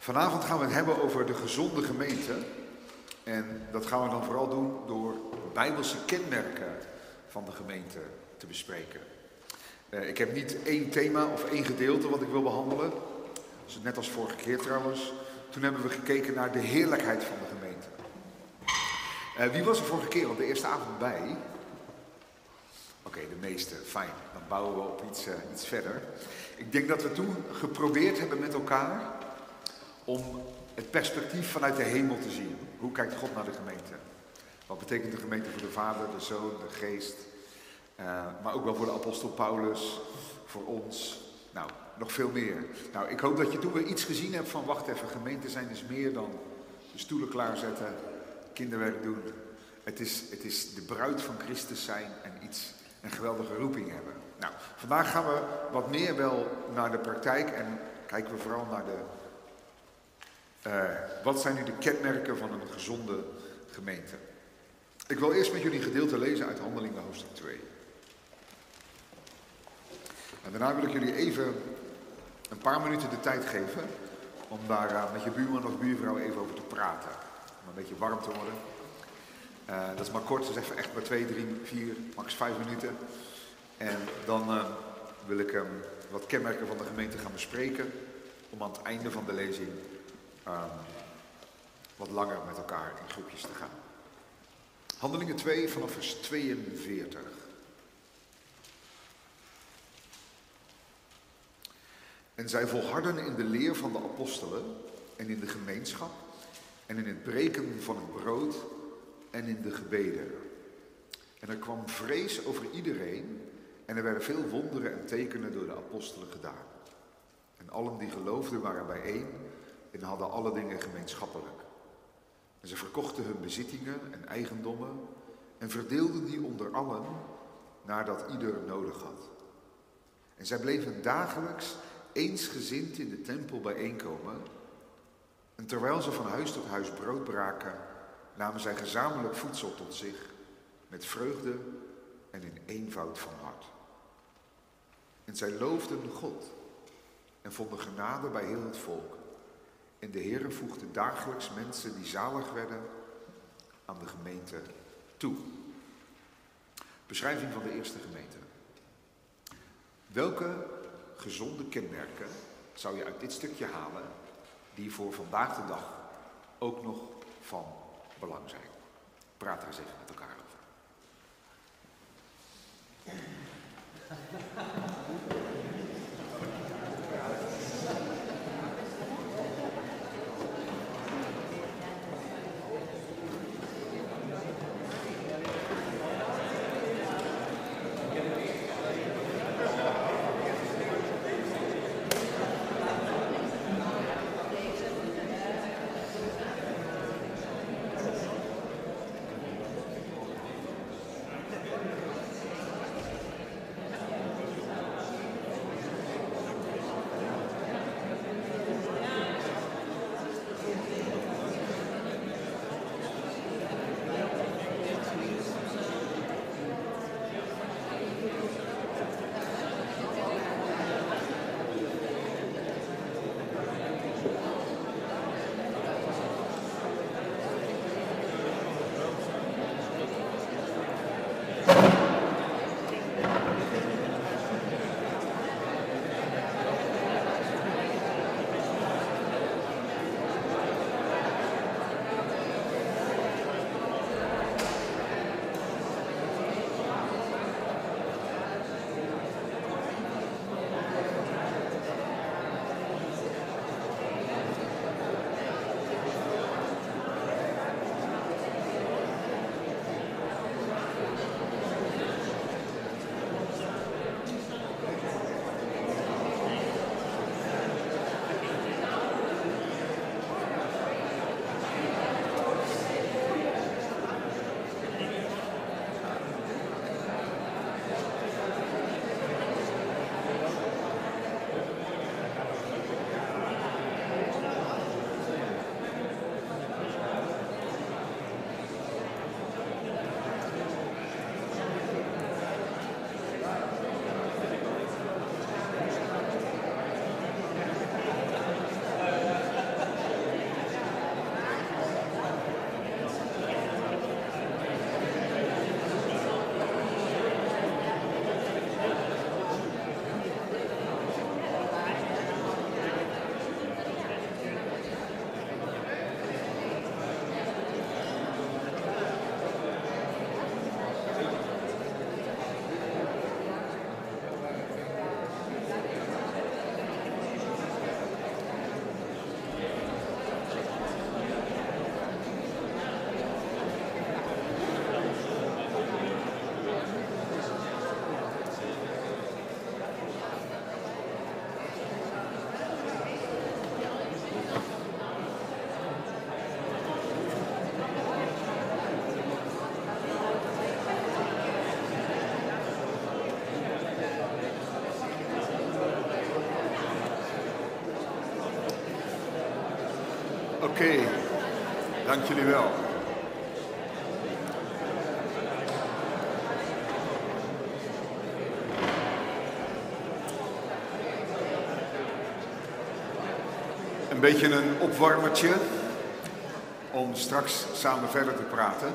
Vanavond gaan we het hebben over de gezonde gemeente. En dat gaan we dan vooral doen door bijbelse kenmerken van de gemeente te bespreken. Ik heb niet één thema of één gedeelte wat ik wil behandelen. Dus net als vorige keer trouwens. Toen hebben we gekeken naar de heerlijkheid van de gemeente. Wie was er vorige keer op de eerste avond bij? Oké, de meeste. Fijn. Dan bouwen we op iets verder. Ik denk dat we toen geprobeerd hebben met elkaar om het perspectief vanuit de hemel te zien. Hoe kijkt God naar de gemeente? Wat betekent de gemeente voor de Vader, de Zoon, de Geest? Maar ook wel voor de apostel Paulus, voor ons. Nou, nog veel meer. Nou, ik hoop dat je toen weer iets gezien hebt van, wacht even, gemeente zijn is meer dan de stoelen klaarzetten, kinderwerk doen. Het is de bruid van Christus zijn en een geweldige roeping hebben. Nou, vandaag gaan we wat meer wel naar de praktijk en kijken we vooral naar wat zijn nu de kenmerken van een gezonde gemeente. Ik wil eerst met jullie een gedeelte lezen uit Handelingen hoofdstuk 2. En daarna wil ik jullie even een paar minuten de tijd geven om daar met je buurman of buurvrouw even over te praten. Om een beetje warm te worden. Dat is maar kort, dus even echt maar 2, 3, 4, max 5 minuten. En dan wil ik wat kenmerken van de gemeente gaan bespreken. Om aan het einde van de lezing wat langer met elkaar in groepjes te gaan. Handelingen 2 vanaf vers 42. En zij volharden in de leer van de apostelen en in de gemeenschap en in het breken van het brood en in de gebeden. En er kwam vrees over iedereen en er werden veel wonderen en tekenen door de apostelen gedaan. En allen die geloofden waren bijeen en hadden alle dingen gemeenschappelijk. En ze verkochten hun bezittingen en eigendommen en verdeelden die onder allen nadat ieder nodig had. En zij bleven dagelijks eensgezind in de tempel bijeenkomen. En terwijl ze van huis tot huis brood braken, namen zij gezamenlijk voedsel tot zich, met vreugde en in eenvoud van hart. En zij loofden God en vonden genade bij heel het volk. En de Heere voegde dagelijks mensen die zalig werden aan de gemeente toe. Beschrijving van de eerste gemeente. Welke gezonde kenmerken zou je uit dit stukje halen die voor vandaag de dag ook nog van belang zijn? Praat er eens even met elkaar over. Oké, dank jullie wel. Een beetje een opwarmertje om straks samen verder te praten.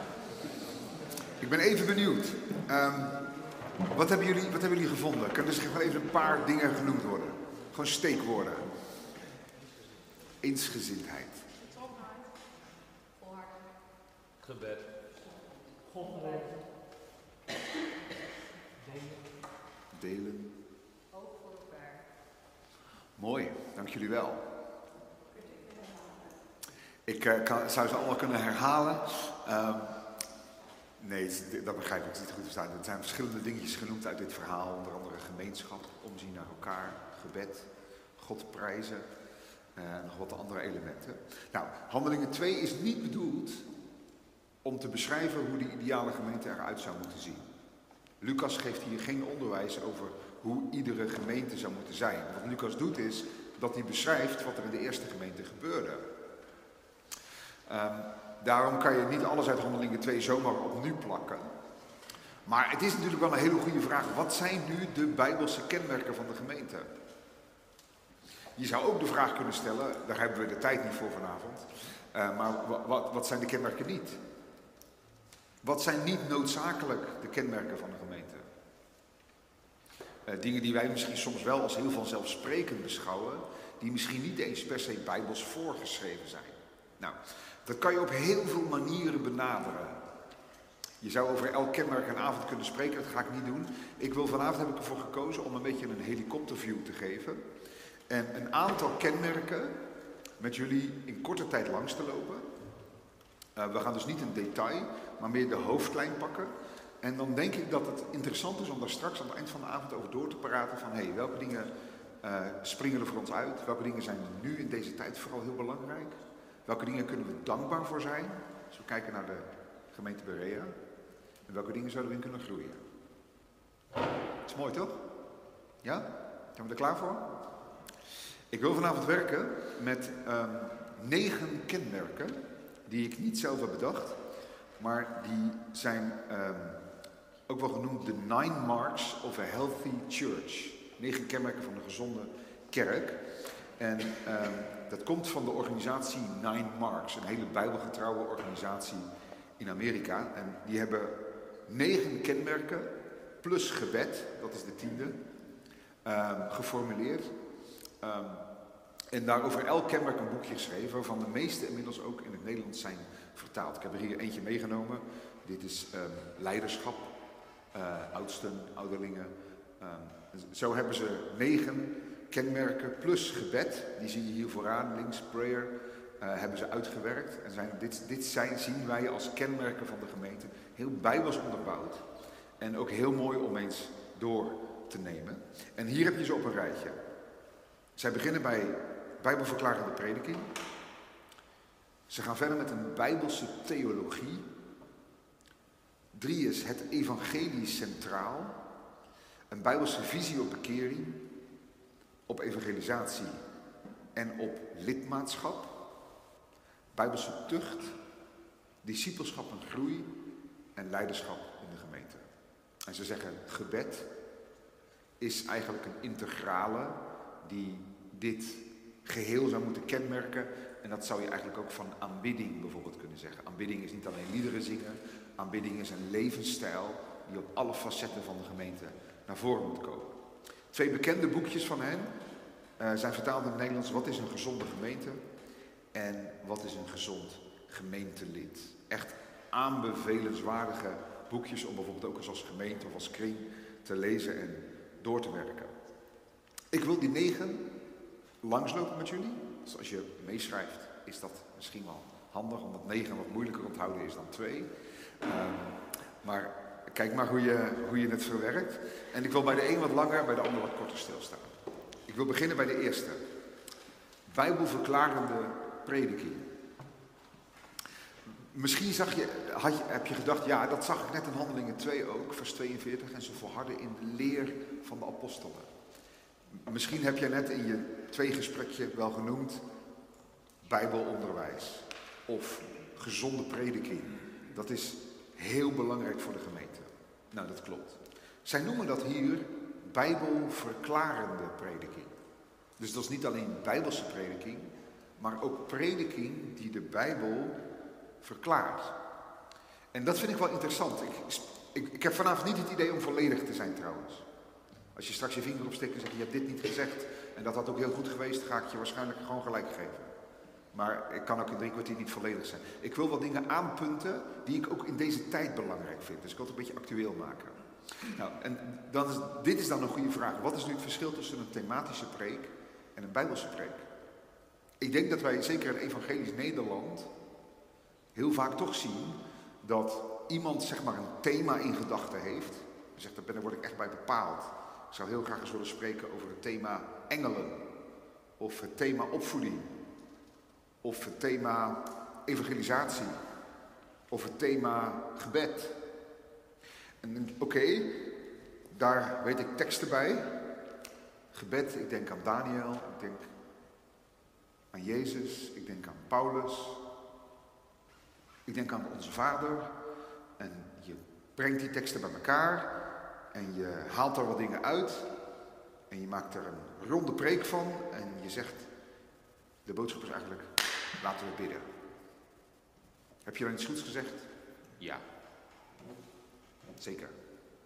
Ik ben even benieuwd. Wat hebben jullie gevonden? Kunnen er gewoon even een paar dingen genoemd worden? Gewoon steekwoorden. Eensgezindheid. Betrokkenheid. Volharding. Gebed. Godgeloof. Delen. Hoop voor elkaar. Mooi, dank jullie wel. Ik zou ze allemaal kunnen herhalen. Nee, dat begrijp ik. Het is niet goed te verstaan. Er zijn verschillende dingetjes genoemd uit dit verhaal. Onder andere gemeenschap, omzien naar elkaar, gebed, God prijzen en nog wat andere elementen. Nou, Handelingen 2 is niet bedoeld om te beschrijven hoe die ideale gemeente eruit zou moeten zien. Lucas geeft hier geen onderwijs over hoe iedere gemeente zou moeten zijn. Wat Lucas doet is dat hij beschrijft wat er in de eerste gemeente gebeurde. Daarom kan je niet alles uit Handelingen 2 zomaar op nu plakken. Maar het is natuurlijk wel een hele goede vraag. Wat zijn nu de Bijbelse kenmerken van de gemeente? Je zou ook de vraag kunnen stellen, daar hebben we de tijd niet voor vanavond. Maar wat zijn de kenmerken niet? Wat zijn niet noodzakelijk de kenmerken van de gemeente? Dingen die wij misschien soms wel als heel vanzelfsprekend beschouwen, die misschien niet eens per se Bijbels voorgeschreven zijn. Nou, dat kan je op heel veel manieren benaderen. Je zou over elk kenmerk een avond kunnen spreken, dat ga ik niet doen. Vanavond heb ik ervoor gekozen om een beetje een helikopterview te geven. En een aantal kenmerken met jullie in korte tijd langs te lopen. We gaan dus niet in detail, maar meer de hoofdlijn pakken. En dan denk ik dat het interessant is om daar straks aan het eind van de avond over door te praten van welke dingen springen er voor ons uit? Welke dingen zijn nu in deze tijd vooral heel belangrijk? Welke dingen kunnen we dankbaar voor zijn? Als we kijken naar de gemeente Berea. En welke dingen zouden we in kunnen groeien? Dat is mooi toch? Ja? Zijn we er klaar voor? Ik wil vanavond werken met 9 kenmerken die ik niet zelf heb bedacht. Maar die zijn ook wel genoemd de 9 marks of a healthy church. 9 kenmerken van een gezonde kerk. En dat komt van de organisatie 9 Marks, een hele bijbelgetrouwe organisatie in Amerika. En die hebben 9 kenmerken plus gebed, dat is de 10e, geformuleerd. En daar over elk kenmerk een boekje geschreven, waarvan de meeste inmiddels ook in het Nederlands zijn vertaald. Ik heb er hier eentje meegenomen. Dit is leiderschap, oudsten, ouderlingen. Zo hebben ze 9 kenmerken plus gebed, die zie je hier vooraan, links, prayer, hebben ze uitgewerkt. En zien wij als kenmerken van de gemeente, heel bijbels onderbouwd. En ook heel mooi om eens door te nemen. En hier heb je ze op een rijtje. Zij beginnen bij bijbelverklarende prediking. Ze gaan verder met een bijbelse theologie. 3 is het evangelie centraal. Een bijbelse visie op bekering, op evangelisatie en op lidmaatschap. Bijbelse tucht, discipelschap en groei en leiderschap in de gemeente. En ze zeggen, gebed is eigenlijk een integrale die dit geheel zou moeten kenmerken. En dat zou je eigenlijk ook van aanbidding bijvoorbeeld kunnen zeggen. Aanbidding is niet alleen liederen zingen. Aanbidding is een levensstijl die op alle facetten van de gemeente naar voren moet komen. 2 bekende boekjes van hen zijn vertaald in het Nederlands. Wat is een gezonde gemeente? En wat is een gezond gemeentelid? Echt aanbevelenswaardige boekjes om bijvoorbeeld ook eens als gemeente of als kring te lezen en door te werken. Ik wil die 9 langslopen met jullie. Dus als je meeschrijft is dat misschien wel handig, omdat 9 wat moeilijker onthouden is dan 2. Maar kijk maar hoe je het verwerkt. En ik wil bij de een wat langer, bij de ander wat korter stilstaan. Ik wil beginnen bij de eerste. Bijbelverklarende prediking. Misschien heb je gedacht, ja, dat zag ik net in Handelingen 2 ook, vers 42. En ze volharden in de leer van de apostelen. Misschien heb je net in je 2 gesprekje wel genoemd bijbelonderwijs of gezonde prediking. Dat is heel belangrijk voor de gemeente. Nou, dat klopt. Zij noemen dat hier bijbelverklarende prediking. Dus dat is niet alleen bijbelse prediking, maar ook prediking die de Bijbel verklaart. En dat vind ik wel interessant. Ik heb vanavond niet het idee om volledig te zijn trouwens. Als je straks je vinger opsteekt en zegt, je hebt dit niet gezegd en dat had ook heel goed geweest, ga ik je waarschijnlijk gewoon gelijk geven. Maar ik kan ook in 3 kwartier niet volledig zijn. Ik wil wat dingen aanpunten die ik ook in deze tijd belangrijk vind. Dus ik wil het een beetje actueel maken. Nou, en dit is dan een goede vraag. Wat is nu het verschil tussen een thematische preek en een bijbelse preek? Ik denk dat wij, zeker in evangelisch Nederland, heel vaak toch zien dat iemand zeg maar een thema in gedachten heeft. En zegt, daar word ik echt bij bepaald. Ik zou heel graag eens willen spreken over het thema engelen. Of het thema opvoeding. Of het thema evangelisatie. Of het thema gebed. En oké, daar weet ik teksten bij. Gebed, ik denk aan Daniel, ik denk aan Jezus, ik denk aan Paulus. Ik denk aan onze Vader. En je brengt die teksten bij elkaar. En je haalt er wat dingen uit. En je maakt er een ronde preek van. En je zegt, de boodschap is eigenlijk, laten we bidden. Heb je dan iets goeds gezegd? Ja. Zeker.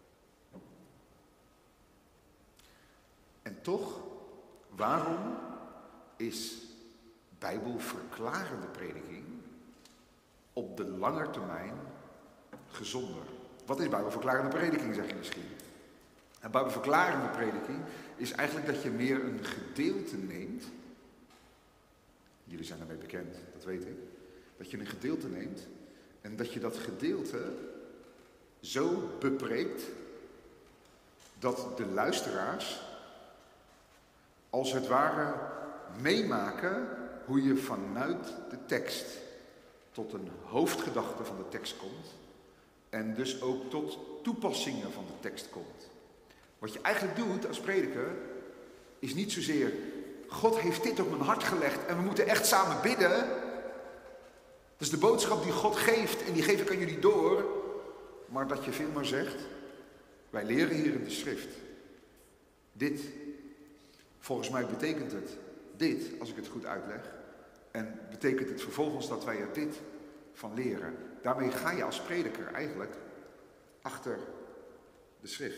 En toch, waarom is bijbelverklarende prediking op de lange termijn gezonder? Wat is bijbelverklarende prediking, zeg je misschien? En bijbelverklarende prediking is eigenlijk dat je meer een gedeelte neemt. Jullie zijn daarmee bekend, dat weet ik. Dat je een gedeelte neemt en dat je dat gedeelte zo bepreekt dat de luisteraars als het ware meemaken hoe je vanuit de tekst tot een hoofdgedachte van de tekst komt en dus ook tot toepassingen van de tekst komt. Wat je eigenlijk doet als prediker is niet zozeer God heeft dit op mijn hart gelegd en we moeten echt samen bidden. Dat is de boodschap die God geeft en die geef ik aan jullie door. Maar dat je veel meer zegt, wij leren hier in de schrift. Dit, volgens mij betekent het dit, als ik het goed uitleg. En betekent het vervolgens dat wij er dit van leren. Daarmee ga je als prediker eigenlijk achter de schrift.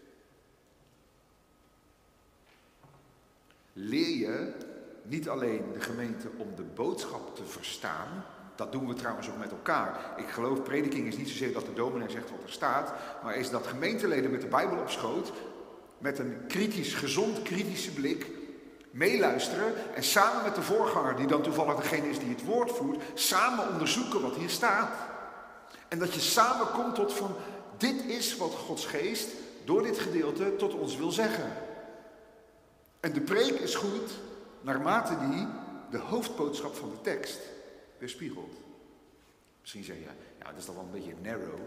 Leer je niet alleen de gemeente om de boodschap te verstaan. Dat doen we trouwens ook met elkaar. Ik geloof, prediking is niet zozeer dat de dominee zegt wat er staat, maar is dat gemeenteleden met de Bijbel op schoot, met een gezond kritische blik, meeluisteren en samen met de voorganger, die dan toevallig degene is die het woord voert, samen onderzoeken wat hier staat. En dat je samen komt tot van, dit is wat Gods geest door dit gedeelte tot ons wil zeggen. En de preek is goed naarmate die de hoofdboodschap van de tekst weerspiegelt. Misschien zeg je, ja, dat is toch wel een beetje narrow.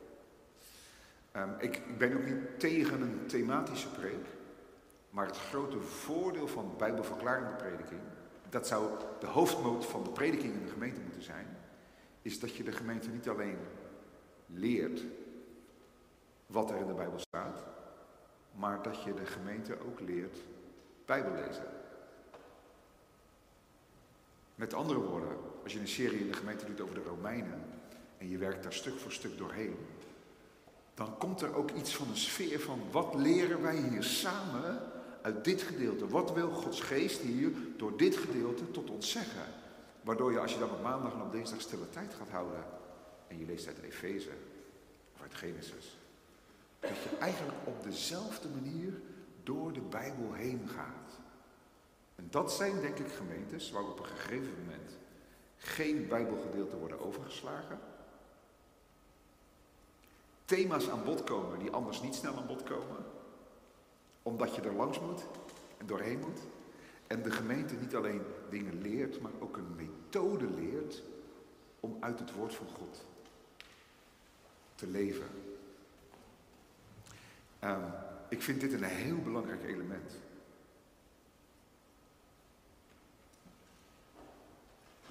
Ik ben ook niet tegen een thematische preek. Maar het grote voordeel van bijbelverklarende prediking, dat zou de hoofdmoot van de prediking in de gemeente moeten zijn, is dat je de gemeente niet alleen leert wat er in de Bijbel staat, maar dat je de gemeente ook leert Bijbel lezen. Met andere woorden, als je een serie in de gemeente doet over de Romeinen en je werkt daar stuk voor stuk doorheen, dan komt er ook iets van een sfeer van wat leren wij hier samen uit dit gedeelte. Wat wil Gods geest hier door dit gedeelte tot ons zeggen? Waardoor je als je dan op maandag en op dinsdag stille tijd gaat houden en je leest uit Efeze of uit Genesis, dat je eigenlijk op dezelfde manier door de Bijbel heen gaat. En dat zijn denk ik gemeentes waar op een gegeven moment geen Bijbelgedeelten worden overgeslagen. Thema's aan bod komen die anders niet snel aan bod komen. Omdat je er langs moet en doorheen moet. En de gemeente niet alleen dingen leert, maar ook een methode leert om uit het woord van God te leven. Ik vind dit een heel belangrijk element.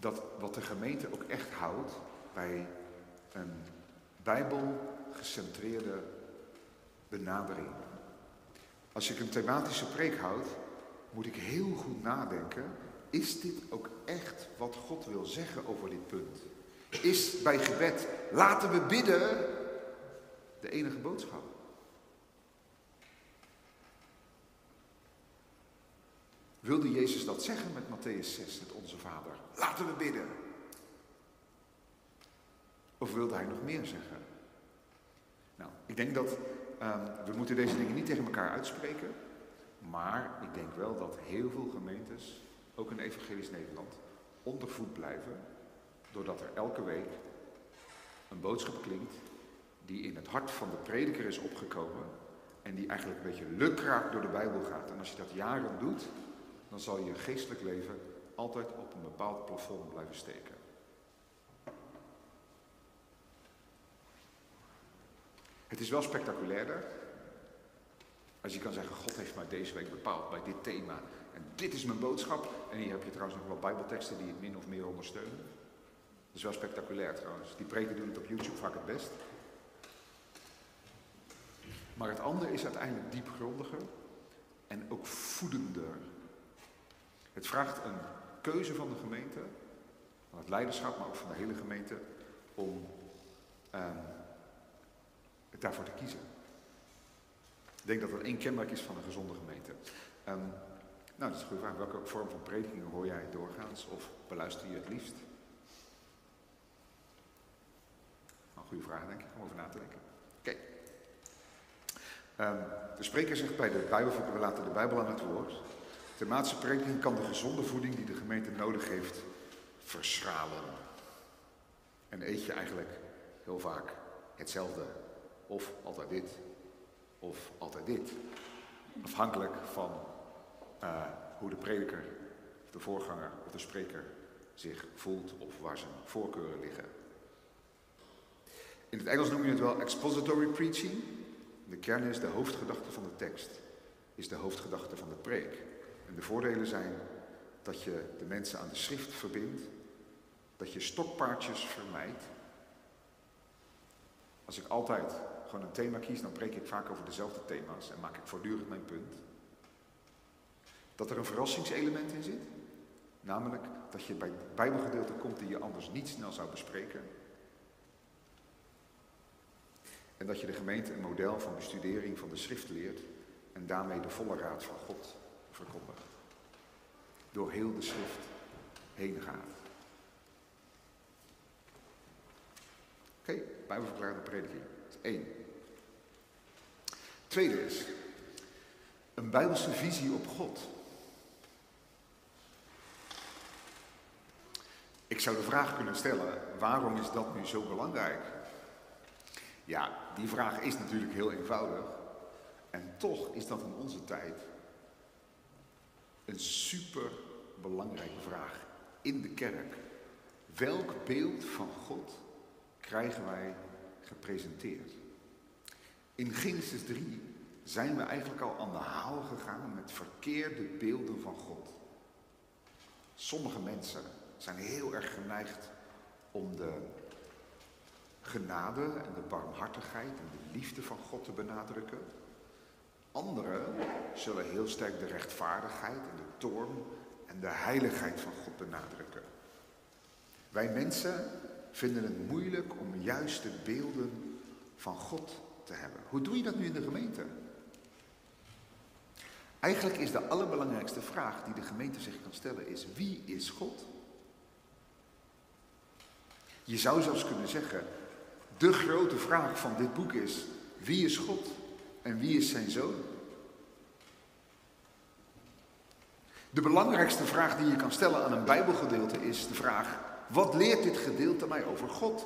dat wat de gemeente ook echt houdt bij een bijbelgecentreerde benadering. Als ik een thematische preek houd, moet ik heel goed nadenken, is dit ook echt wat God wil zeggen over dit punt? Is bij gebed, laten we bidden, de enige boodschap? Wilde Jezus dat zeggen met Mattheüs 6, het Onze Vader? Laten we bidden. Of wilde hij nog meer zeggen? Nou, ik denk dat we moeten deze dingen niet tegen elkaar uitspreken. Maar ik denk wel dat heel veel gemeentes, ook in Evangelisch Nederland, ondervoed blijven. Doordat er elke week een boodschap klinkt die in het hart van de prediker is opgekomen. En die eigenlijk een beetje lukraak door de Bijbel gaat. En als je dat jaren doet, dan zal je geestelijk leven altijd op een bepaald plafond blijven steken. Het is wel spectaculairder als je kan zeggen, God heeft mij deze week bepaald bij dit thema. En dit is mijn boodschap. En hier heb je trouwens nog wat Bijbelteksten die het min of meer ondersteunen. Dat is wel spectaculair trouwens. Die preken doen het op YouTube vaak het best. Maar het andere is uiteindelijk diepgrondiger en ook voedender. Het vraagt een keuze van de gemeente, van het leiderschap, maar ook van de hele gemeente, om het daarvoor te kiezen. Ik denk dat dat één kenmerk is van een gezonde gemeente. Nou, dat is een goede vraag. Welke vorm van predikingen hoor jij doorgaans of beluister je het liefst? Een goede vraag, denk ik, om over na te denken. Oké. De spreker zegt bij de Bijbel, we laten de Bijbel aan het woord. Thematische prediking kan de gezonde voeding die de gemeente nodig heeft verschralen. En eet je eigenlijk heel vaak hetzelfde. Of altijd dit. Of altijd dit. Afhankelijk van hoe de prediker, of de voorganger of de spreker zich voelt of waar zijn voorkeuren liggen. In het Engels noem je het wel expository preaching. De kern is de hoofdgedachte van de tekst. Is de hoofdgedachte van de preek. En de voordelen zijn dat je de mensen aan de schrift verbindt. Dat je stokpaardjes vermijdt. Als ik altijd gewoon een thema kies, dan preek ik vaak over dezelfde thema's en maak ik voortdurend mijn punt. Dat er een verrassingselement in zit. Namelijk dat je bij Bijbelgedeelten komt die je anders niet snel zou bespreken. En dat je de gemeente een model van bestudering van de schrift leert en daarmee de volle raad van God verkondigt. Door heel de schrift heen gaat. Oké, Bijbelverklarende prediking. Dat is 1. Tweede is een Bijbelse visie op God. Ik zou de vraag kunnen stellen, waarom is dat nu zo belangrijk? Ja, die vraag is natuurlijk heel eenvoudig. En toch is dat in onze tijd een super belangrijke vraag in de kerk. Welk beeld van God krijgen wij gepresenteerd? In Genesis 3 zijn we eigenlijk al aan de haal gegaan met verkeerde beelden van God. Sommige mensen zijn heel erg geneigd om de genade en de barmhartigheid en de liefde van God te benadrukken. Anderen zullen heel sterk de rechtvaardigheid en de toorn en de heiligheid van God benadrukken. Wij mensen vinden het moeilijk om juiste beelden van God te hebben. Hoe doe je dat nu in de gemeente? Eigenlijk is de allerbelangrijkste vraag die de gemeente zich kan stellen is: wie is God? Je zou zelfs kunnen zeggen, de grote vraag van dit boek is: wie is God en wie is zijn zoon? De belangrijkste vraag die je kan stellen aan een Bijbelgedeelte is de vraag: wat leert dit gedeelte mij over God?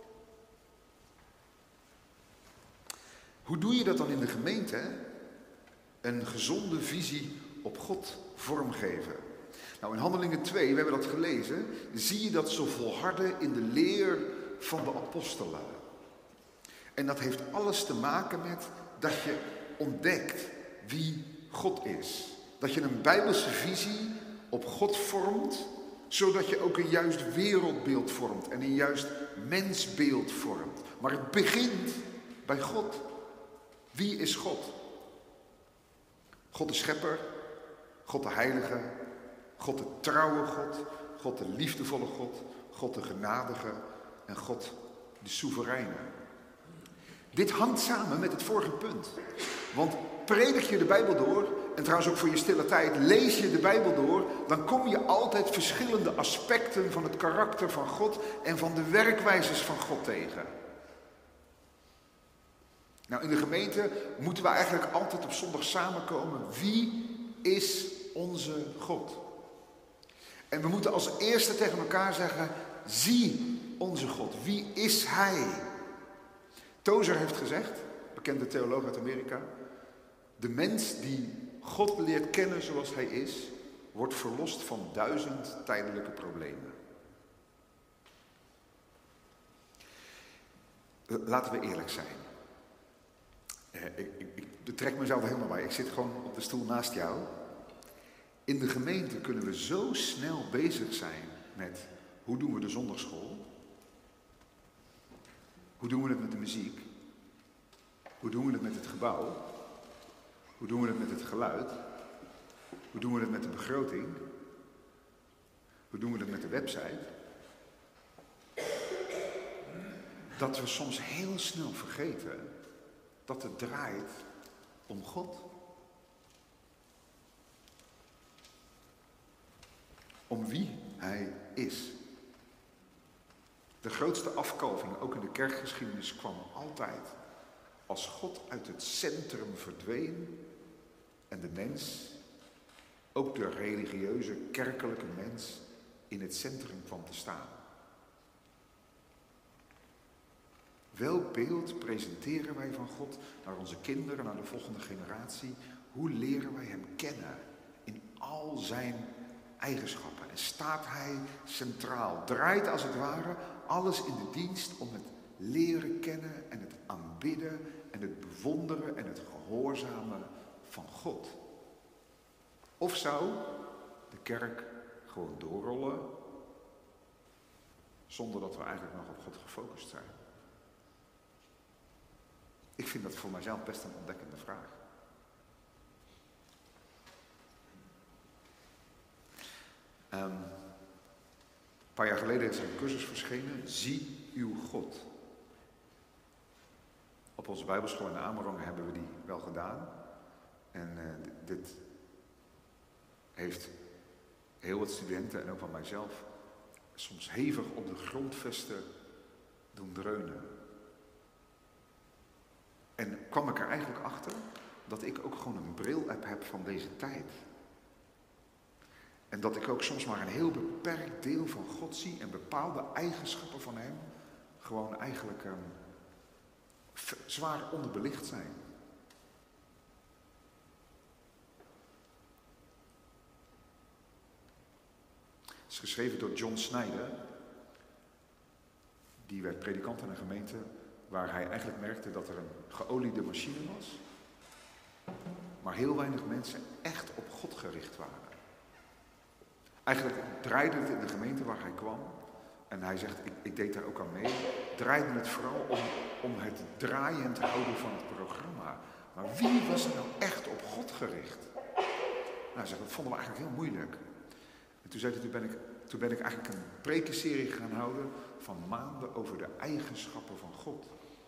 Hoe doe je dat dan in de gemeente? Een gezonde visie op God vormgeven. Nou, in Handelingen 2, we hebben dat gelezen, zie je dat zo volharden in de leer van de apostelen. En dat heeft alles te maken met dat je ontdekt wie God is. Dat je een Bijbelse visie op God vormt Zodat je ook een juist wereldbeeld vormt en een juist mensbeeld vormt. Maar het begint bij God. Wie is God? God de schepper, God de heilige, God de trouwe God, God de liefdevolle God, God de genadige en God de soevereine. Dit hangt samen met het vorige punt. Want predik je de Bijbel door, en trouwens ook voor je stille tijd, lees je de Bijbel door, dan kom je altijd verschillende aspecten van het karakter van God en van de werkwijzes van God tegen. Nou, in de gemeente moeten we eigenlijk altijd op zondag samenkomen. Wie is onze God? En we moeten als eerste tegen elkaar zeggen, zie onze God. Wie is Hij? Tozer heeft gezegd, bekende theoloog uit Amerika, de mens die God leert kennen zoals Hij is, wordt verlost van 1000 tijdelijke problemen. Laten we eerlijk zijn. Ik trek mezelf helemaal bij. Ik zit gewoon op de stoel naast jou. In de gemeente kunnen we zo snel bezig zijn met hoe doen we de zondagschool? Hoe doen we het met de muziek? Hoe doen we het met het gebouw? Hoe doen we het met het geluid? Hoe doen we het met de begroting? Hoe doen we het met de website? Dat we soms heel snel vergeten dat het draait om God. Om wie Hij is. De grootste afkalving, ook in de kerkgeschiedenis, kwam altijd als God uit het centrum verdween en de mens, ook de religieuze, kerkelijke mens, in het centrum kwam te staan. Welk beeld presenteren wij van God naar onze kinderen, naar de volgende generatie? Hoe leren wij Hem kennen in al Zijn eigenschappen? En staat Hij centraal? Draait als het ware alles in de dienst om het leren kennen en het aanbidden en het bewonderen en het gehoorzamen van God? Of zou de kerk gewoon doorrollen zonder dat we eigenlijk nog op God gefocust zijn? Ik vind dat voor mijzelf best een ontdekkende vraag. Een paar jaar geleden is er een cursus verschenen, Zie uw God. Op onze Bijbelschool in Amerongen hebben we die wel gedaan. En dit heeft heel wat studenten en ook van mijzelf soms hevig op de grondvesten doen dreunen. En kwam ik er eigenlijk achter dat ik ook gewoon een bril-app heb van deze tijd. En dat ik ook soms maar een heel beperkt deel van God zie en bepaalde eigenschappen van Hem gewoon eigenlijk zwaar onderbelicht zijn. Het is geschreven door John Snyder. Die werd predikant in een gemeente waar hij eigenlijk merkte dat er een geoliede machine was, maar heel weinig mensen echt op God gericht waren. Eigenlijk draaide het in de gemeente waar hij kwam, en hij zegt, ik deed daar ook aan mee, draaide het vooral om het draaiend houden van het programma. Maar wie was er nou echt op God gericht? Nou, hij zegt, dat vonden we eigenlijk heel moeilijk. En toen zei hij, toen ben ik eigenlijk een prekenserie gaan houden van maanden over de eigenschappen van God.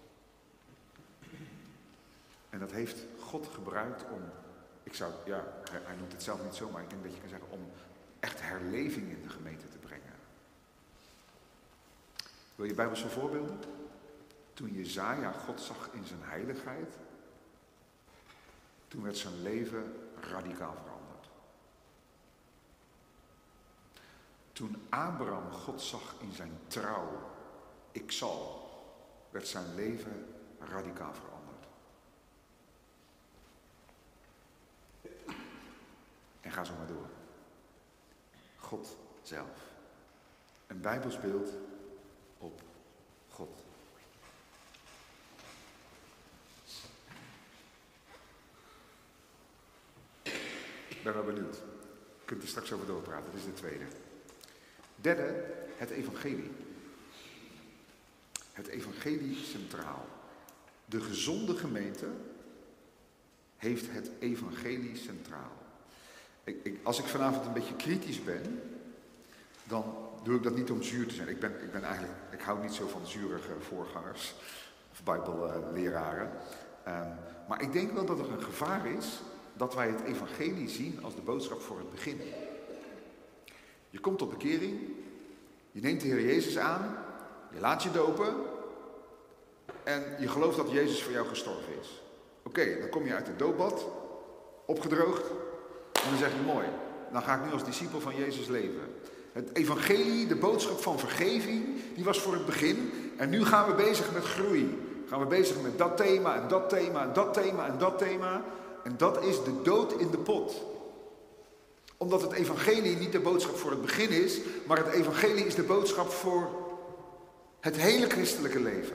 En dat heeft God gebruikt om, hij noemt het zelf niet zo, maar ik denk dat je kan zeggen, om echt herleving in de gemeente te brengen. Wil je Bijbelse voorbeelden? Toen Jesaja God zag in zijn heiligheid, toen werd zijn leven radicaal veranderd. Toen Abraham God zag in zijn trouw, ik zal, werd zijn leven radicaal veranderd. En ga zo maar door. God zelf. Een Bijbels beeld op God. Ik ben wel benieuwd. Je kunt er straks over doorpraten, dit is de tweede. Derde, het evangelie. Het evangelie centraal. De gezonde gemeente heeft het evangelie centraal. Als ik vanavond een beetje kritisch ben, dan doe ik dat niet om zuur te zijn. Ik hou niet zo van zurige voorgangers of bijbelleraren. Maar ik denk wel dat er een gevaar is dat wij het evangelie zien als de boodschap voor het begin. Je komt tot bekering, je neemt de Heer Jezus aan, je laat je dopen en je gelooft dat Jezus voor jou gestorven is. Oké, dan kom je uit het doopbad, opgedroogd, en dan zeg je mooi, dan ga ik nu als discipel van Jezus leven. Het evangelie, de boodschap van vergeving, die was voor het begin. En nu gaan we bezig met groei. Gaan we bezig met dat thema en dat thema en dat thema en dat thema. En dat is de dood in de pot. Omdat het evangelie niet de boodschap voor het begin is, maar het evangelie is de boodschap voor het hele christelijke leven.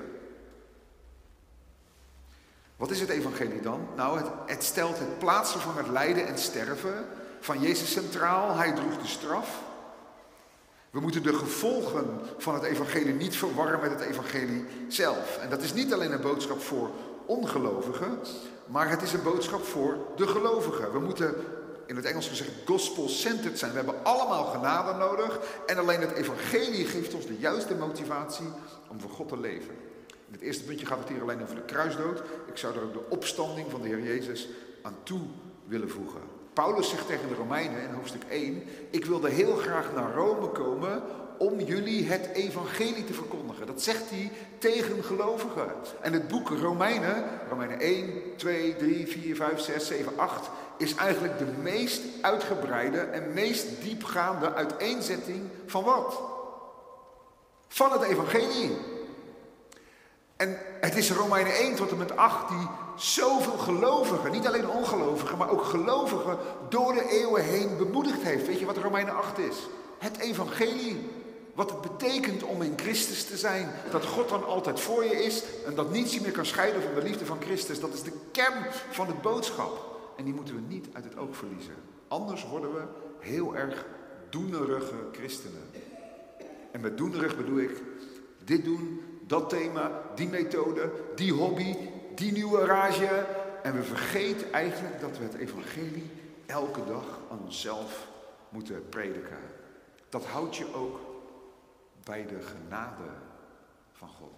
Wat is het evangelie dan? Nou, het stelt het plaatsvervangend lijden en sterven van Jezus centraal. Hij droeg de straf. We moeten de gevolgen van het evangelie niet verwarren met het evangelie zelf. En dat is niet alleen een boodschap voor ongelovigen, maar het is een boodschap voor de gelovigen. We moeten, in het Engels gezegd, gospel-centered zijn. We hebben allemaal genade nodig en alleen het evangelie geeft ons de juiste motivatie om voor God te leven. In het eerste puntje gaat het hier alleen over de kruisdood. Ik zou er ook de opstanding van de Heer Jezus aan toe willen voegen. Paulus zegt tegen de Romeinen in hoofdstuk 1, ik wilde heel graag naar Rome komen om jullie het evangelie te verkondigen. Dat zegt hij tegen gelovigen. En het boek Romeinen 1, 2, 3, 4, 5, 6, 7, 8, is eigenlijk de meest uitgebreide en meest diepgaande uiteenzetting van wat? Van het evangelie. En het is Romeinen 1 tot en met 8 die zoveel gelovigen, niet alleen ongelovigen, maar ook gelovigen door de eeuwen heen bemoedigd heeft. Weet je wat Romeinen 8 is? Het evangelie. Wat het betekent om in Christus te zijn. Dat God dan altijd voor je is en dat niets je meer kan scheiden van de liefde van Christus. Dat is de kern van het boodschap. En die moeten we niet uit het oog verliezen. Anders worden we heel erg doenerige christenen. En met doenerig bedoel ik dit doen, dat thema, die methode, die hobby, die nieuwe rage. En we vergeten eigenlijk dat we het evangelie elke dag aan onszelf moeten prediken. Dat houdt je ook bij de genade van God.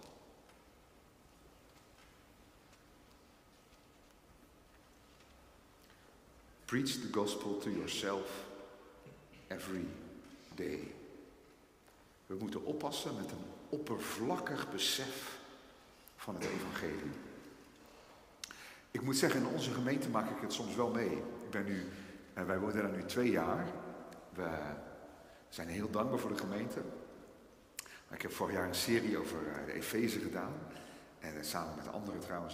Preach the gospel to yourself every day. We moeten oppassen met een oppervlakkig besef van het evangelie. Ik moet zeggen, in onze gemeente maak ik het soms wel mee. Wij wonen daar nu 2 jaar. We zijn heel dankbaar voor de gemeente. Ik heb vorig jaar een serie over de Efeze gedaan. En samen met anderen trouwens.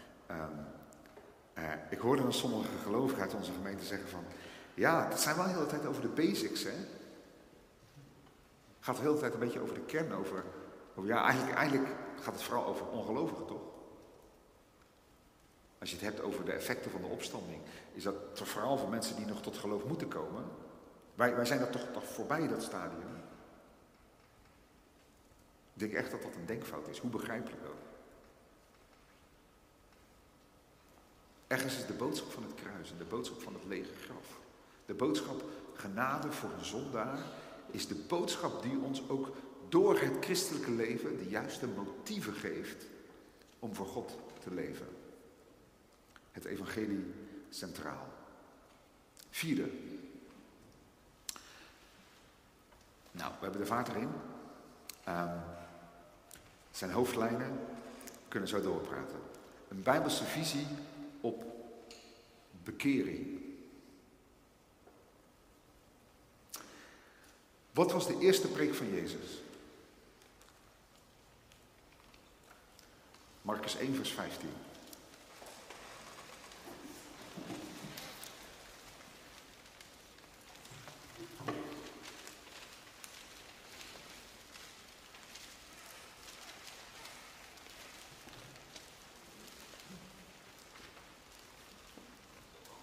En ik hoorde dan sommige gelovigen uit onze gemeente zeggen van, ja, het zijn wel de hele tijd over de basics, hè. Het gaat de hele tijd een beetje over de kern, eigenlijk gaat het vooral over ongelovigen, toch? Als je het hebt over de effecten van de opstanding, is dat toch vooral voor mensen die nog tot geloof moeten komen. Wij zijn dat toch voorbij, dat stadium. Ik denk echt dat dat een denkfout is, hoe begrijpelijk ook. Ergens is de boodschap van het kruis en de boodschap van het lege graf. De boodschap genade voor een zondaar is de boodschap die ons ook door het christelijke leven de juiste motieven geeft om voor God te leven. Het evangelie centraal. 4. Nou, we hebben de vaart erin. Zijn hoofdlijnen, we kunnen zo doorpraten. Een bijbelse visie op bekering. Wat was de eerste preek van Jezus? Marcus 1 vers 15.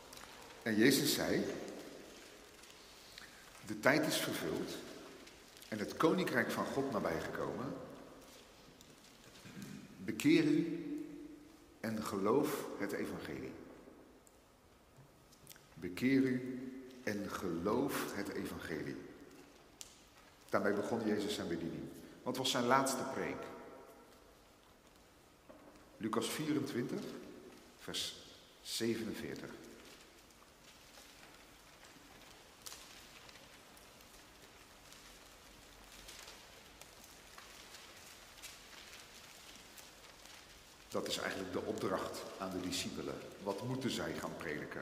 En Jezus zei, de tijd is vervuld en het koninkrijk van God nabijgekomen. Bekeer u en geloof het evangelie. Bekeer u en geloof het evangelie. Daarmee begon Jezus zijn bediening. Wat was zijn laatste preek? Lucas 24, vers 47. Dat is eigenlijk de opdracht aan de discipelen. Wat moeten zij gaan prediken?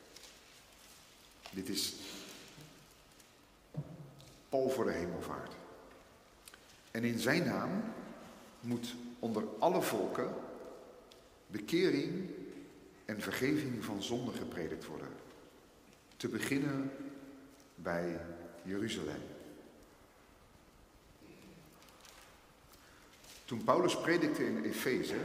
Dit is pal voor de hemelvaart. En in zijn naam moet onder alle volken bekering en vergeving van zonden gepredikt worden. Te beginnen bij Jeruzalem. Toen Paulus predikte in Efeze,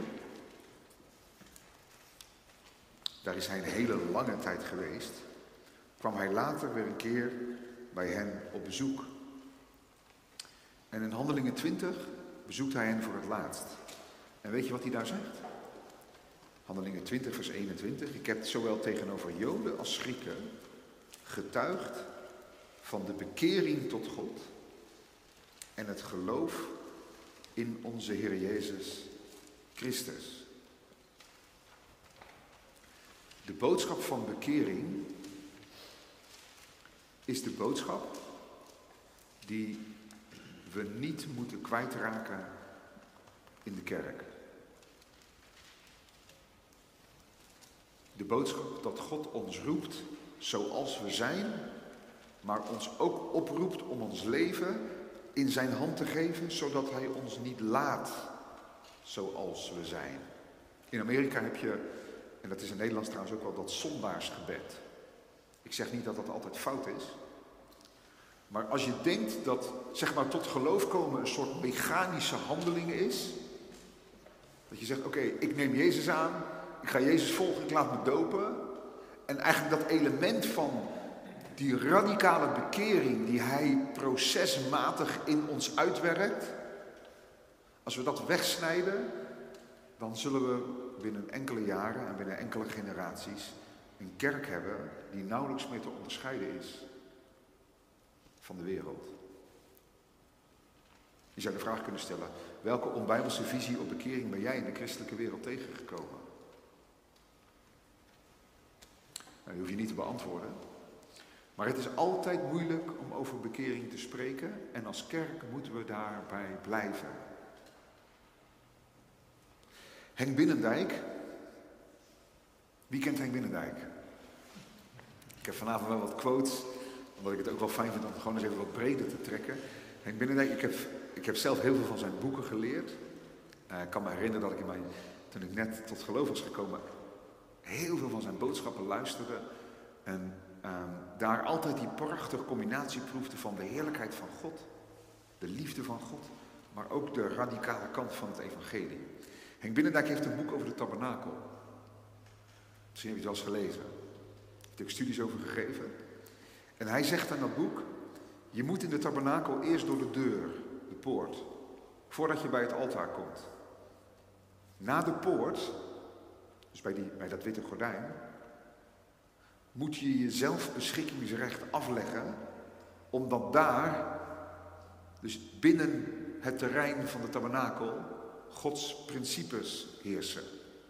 daar is hij een hele lange tijd geweest, kwam hij later weer een keer bij hen op bezoek. En in Handelingen 20 bezoekt hij hen voor het laatst. En weet je wat hij daar zegt? Handelingen 20 vers 21. Ik heb zowel tegenover Joden als Grieken getuigd van de bekering tot God en het geloof in onze Heer Jezus Christus. De boodschap van bekering is de boodschap die we niet moeten kwijtraken in de kerk. De boodschap dat God ons roept zoals we zijn, maar ons ook oproept om ons leven in zijn hand te geven, zodat hij ons niet laat zoals we zijn. In Amerika heb je, en dat is in Nederlands trouwens ook wel, dat zondaarsgebed. Ik zeg niet dat dat altijd fout is. Maar als je denkt dat, zeg maar, tot geloof komen een soort mechanische handeling is. Dat je zegt, oké, ik neem Jezus aan, ik ga Jezus volgen, ik laat me dopen. En eigenlijk dat element van die radicale bekering die hij procesmatig in ons uitwerkt. Als we dat wegsnijden, dan zullen we binnen enkele jaren en binnen enkele generaties een kerk hebben die nauwelijks meer te onderscheiden is van de wereld. Je zou de vraag kunnen stellen, welke onbijbelse visie op bekering ben jij in de christelijke wereld tegengekomen? Nou, die hoef je niet te beantwoorden. Maar het is altijd moeilijk om over bekering te spreken en als kerk moeten we daarbij blijven. Henk Binnendijk. Wie kent Henk Binnendijk? Ik heb vanavond wel wat quotes, omdat ik het ook wel fijn vind om het gewoon eens even wat breder te trekken. Henk Binnendijk, ik heb zelf heel veel van zijn boeken geleerd. Ik kan me herinneren dat ik toen ik net tot geloof was gekomen, heel veel van zijn boodschappen luisterde. En daar altijd die prachtige combinatie proefde van de heerlijkheid van God, de liefde van God, maar ook de radicale kant van het evangelie. Henk Binnendijk heeft een boek over de tabernakel. Misschien heb je het wel eens gelezen. Hij heeft ook studies over gegeven. En hij zegt in dat boek, je moet in de tabernakel eerst door de deur, de poort, voordat je bij het altaar komt. Na de poort, dus bij dat witte gordijn, moet je je zelfbeschikkingsrecht afleggen, omdat daar, dus binnen het terrein van de tabernakel, Gods principes heersen.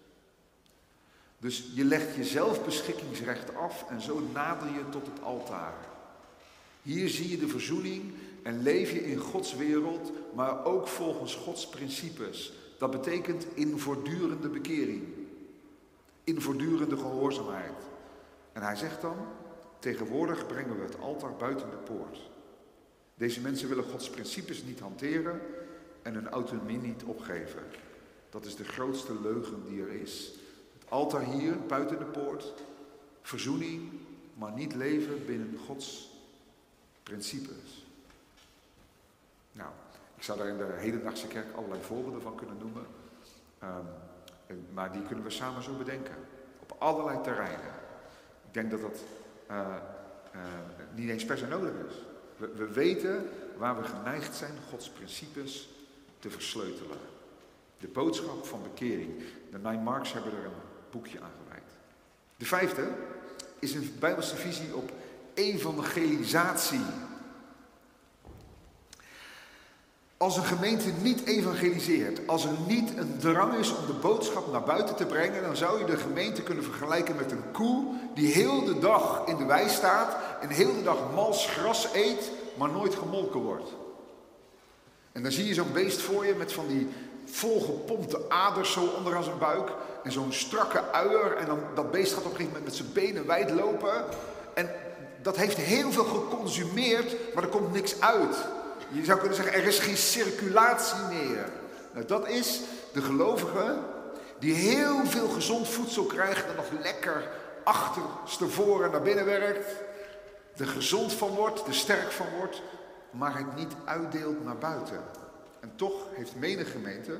Dus je legt je zelfbeschikkingsrecht af en zo nader je tot het altaar. Hier zie je de verzoening en leef je in Gods wereld, maar ook volgens Gods principes. Dat betekent in voortdurende bekering, in voortdurende gehoorzaamheid. En hij zegt dan, tegenwoordig brengen we het altaar buiten de poort. Deze mensen willen Gods principes niet hanteren en hun autonomie niet opgeven. Dat is de grootste leugen die er is. Het altaar hier, buiten de poort, verzoening, maar niet leven binnen Gods principes. Nou, ik zou daar in de hedendaagse kerk allerlei voorbeelden van kunnen noemen. Maar die kunnen we samen zo bedenken. Op allerlei terreinen. Ik denk dat dat niet eens per se nodig is. We weten waar we geneigd zijn Gods principes te versleutelen. De boodschap van bekering. De 9 Marks hebben er een boekje aan gewijd. De 5e is een Bijbelse visie op evangelisatie. Als een gemeente niet evangeliseert, als er niet een drang is om de boodschap naar buiten te brengen, dan zou je de gemeente kunnen vergelijken met een koe die heel de dag in de wei staat en heel de dag mals gras eet, maar nooit gemolken wordt. En dan zie je zo'n beest voor je met van die volgepompte aders zo onderaan zijn buik en zo'n strakke uier en dan dat beest gaat op een gegeven moment met zijn benen wijd lopen en dat heeft heel veel geconsumeerd, maar er komt niks uit. Je zou kunnen zeggen, er is geen circulatie meer. Nou, dat is de gelovige die heel veel gezond voedsel krijgt en nog lekker achterstevoren naar binnen werkt. Er gezond van wordt, er sterk van wordt, maar het niet uitdeelt naar buiten. En toch heeft menig gemeente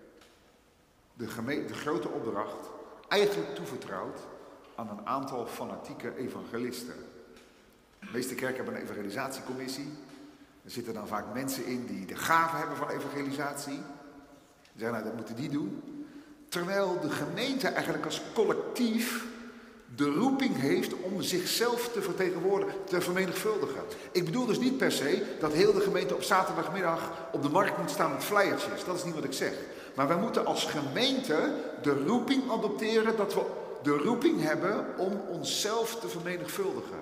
de grote opdracht eigenlijk toevertrouwd aan een aantal fanatieke evangelisten. De meeste kerken hebben een evangelisatiecommissie. Er zitten dan vaak mensen in die de gave hebben van evangelisatie. Die zeggen, nou, dat moeten die doen. Terwijl de gemeente eigenlijk als collectief de roeping heeft om zichzelf te vermenigvuldigen. Ik bedoel dus niet per se dat heel de gemeente op zaterdagmiddag op de markt moet staan met flyertjes. Dat is niet wat ik zeg. Maar wij moeten als gemeente de roeping adopteren dat we de roeping hebben om onszelf te vermenigvuldigen.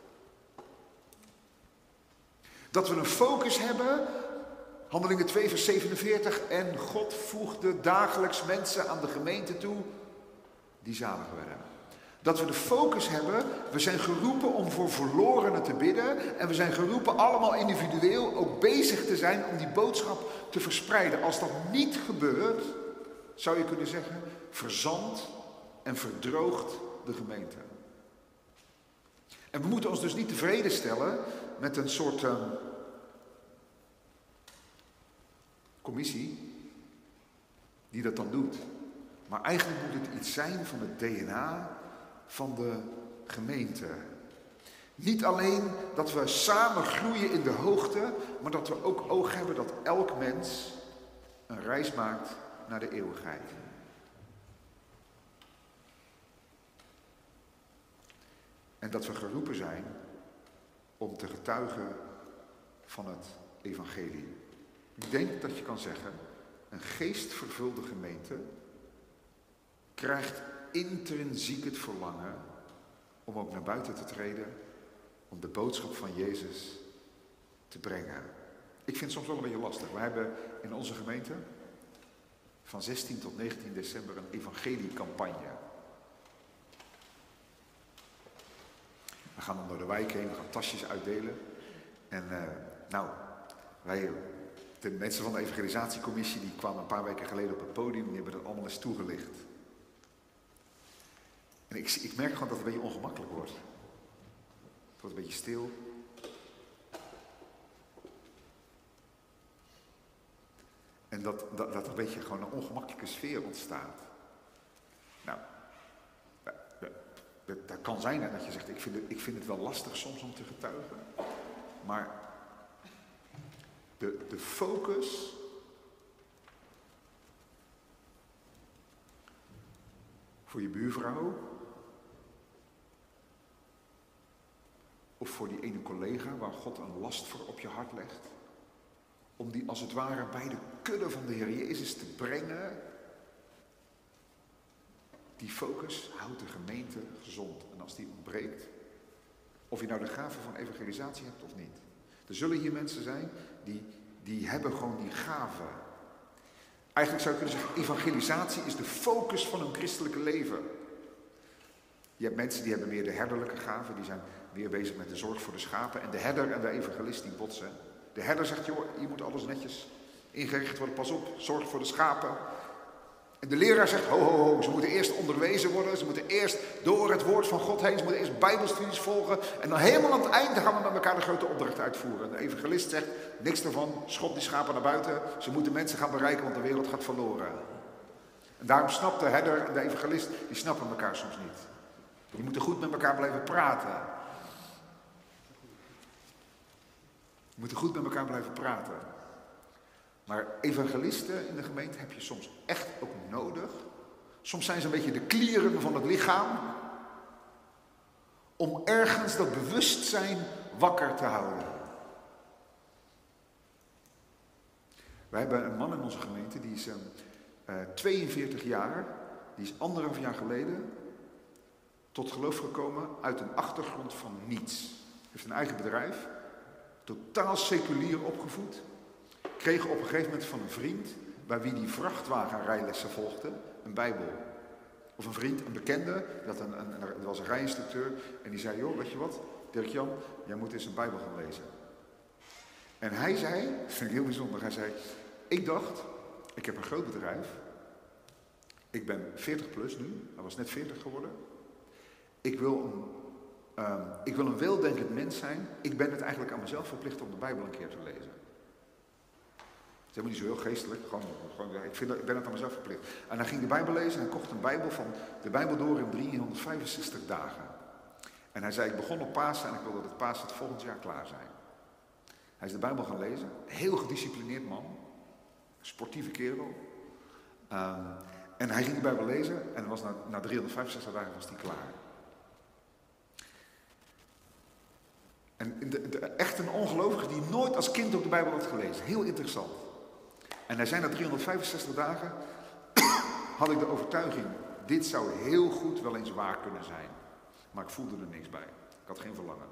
Dat we een focus hebben, Handelingen 2 vers 47, en God voegde dagelijks mensen aan de gemeente toe die zalig werden. Dat we de focus hebben, we zijn geroepen om voor verlorenen te bidden en we zijn geroepen allemaal individueel ook bezig te zijn om die boodschap te verspreiden. Als dat niet gebeurt, zou je kunnen zeggen, verzandt en verdroogt de gemeente. En we moeten ons dus niet tevreden stellen met een soort commissie die dat dan doet. Maar eigenlijk moet het iets zijn van het DNA van de gemeente. Niet alleen dat we samen groeien in de hoogte, maar dat we ook oog hebben dat elk mens een reis maakt naar de eeuwigheid. En dat we geroepen zijn om te getuigen van het evangelie. Ik denk dat je kan zeggen, een geestvervulde gemeente krijgt intrinsiek het verlangen om ook naar buiten te treden, om de boodschap van Jezus te brengen. Ik vind het soms wel een beetje lastig. We hebben in onze gemeente van 16 tot 19 december een evangeliecampagne. We gaan dan door de wijk heen, we gaan tasjes uitdelen. En de mensen van de evangelisatiecommissie die kwamen een paar weken geleden op het podium, die hebben dat allemaal eens toegelicht. En ik merk gewoon dat het een beetje ongemakkelijk wordt. Het wordt een beetje stil. En dat er een beetje gewoon een ongemakkelijke sfeer ontstaat. Nou, dat kan zijn hè, dat je zegt, ik vind het wel lastig soms om te getuigen. Maar de focus voor je buurvrouw of voor die ene collega waar God een last voor op je hart legt, om die als het ware bij de kudde van de Heer Jezus te brengen, die focus houdt de gemeente gezond. En als die ontbreekt, of je nou de gave van evangelisatie hebt of niet. Er zullen hier mensen zijn die hebben gewoon die gave. Eigenlijk zou je kunnen zeggen, evangelisatie is de focus van hun christelijke leven. Je hebt mensen die hebben meer de herderlijke gave, die zijn meer bezig met de zorg voor de schapen. En de herder en de evangelist die botsen. De herder zegt, joh, hier moet alles netjes ingericht worden, pas op, zorg voor de schapen. En de leraar zegt, ho, ze moeten eerst onderwezen worden, ze moeten eerst door het woord van God heen, ze moeten eerst bijbelstudies volgen. En dan helemaal aan het eind gaan we met elkaar de grote opdracht uitvoeren. En de evangelist zegt, niks daarvan, schop die schapen naar buiten, ze moeten mensen gaan bereiken, want de wereld gaat verloren. En daarom snapt de herder en de evangelist, die snappen elkaar soms niet. Die moeten goed met elkaar blijven praten. We moeten goed met elkaar blijven praten. Maar evangelisten in de gemeente heb je soms echt ook nodig. Soms zijn ze een beetje de klieren van het lichaam. Om ergens dat bewustzijn wakker te houden. Wij hebben een man in onze gemeente, die is 42 jaar. Die is 1,5 jaar geleden tot geloof gekomen uit een achtergrond van niets. Heeft een eigen bedrijf. Totaal seculier opgevoed. Kreeg op een gegeven moment van een vriend, bij wie die vrachtwagenrijlessen volgde, een Bijbel. Of een vriend, een bekende, dat was een rijinstructeur. En die zei, joh, weet je wat, Dirk-Jan, jij moet eens een Bijbel gaan lezen. En hij zei, dat vind ik heel bijzonder, hij zei, ik dacht, ik heb een groot bedrijf. Ik ben 40 plus nu, hij was net 40 geworden. Ik wil een weldenkend mens zijn. Ik ben het eigenlijk aan mezelf verplicht om de Bijbel een keer te lezen. Het is helemaal niet zo heel geestelijk. Ik ben het aan mezelf verplicht. En hij ging de Bijbel lezen en hij kocht een Bijbel van de Bijbel door in 365 dagen. En hij zei, ik begon op Pasen en ik wil dat het Pasen het volgend jaar klaar zijn. Hij is de Bijbel gaan lezen. Heel gedisciplineerd man. Sportieve kerel. En hij ging de Bijbel lezen en was na 365 dagen was hij klaar. En echt een ongelovige die nooit als kind ook de Bijbel had gelezen. Heel interessant. En hij zei na 365 dagen, had ik de overtuiging, dit zou heel goed wel eens waar kunnen zijn. Maar ik voelde er niks bij. Ik had geen verlangen.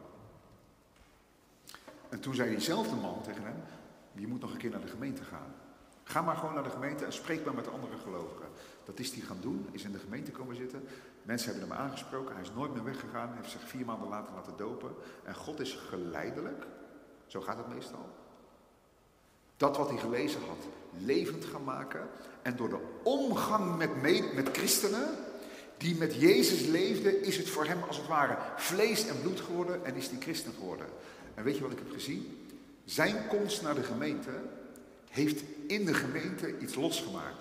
En toen zei diezelfde man tegen hem, je moet nog een keer naar de gemeente gaan. Ga maar gewoon naar de gemeente en spreek maar met andere gelovigen. Dat is hij gaan doen, is in de gemeente komen zitten. Mensen hebben hem aangesproken, hij is nooit meer weggegaan. Heeft zich 4 maanden later laten dopen. En God is geleidelijk, zo gaat het meestal. Dat wat hij gelezen had, levend gaan maken. En door de omgang met christenen, die met Jezus leefden, is het voor hem als het ware vlees en bloed geworden en is hij christen geworden. En weet je wat ik heb gezien? Zijn komst naar de gemeente heeft in de gemeente iets losgemaakt.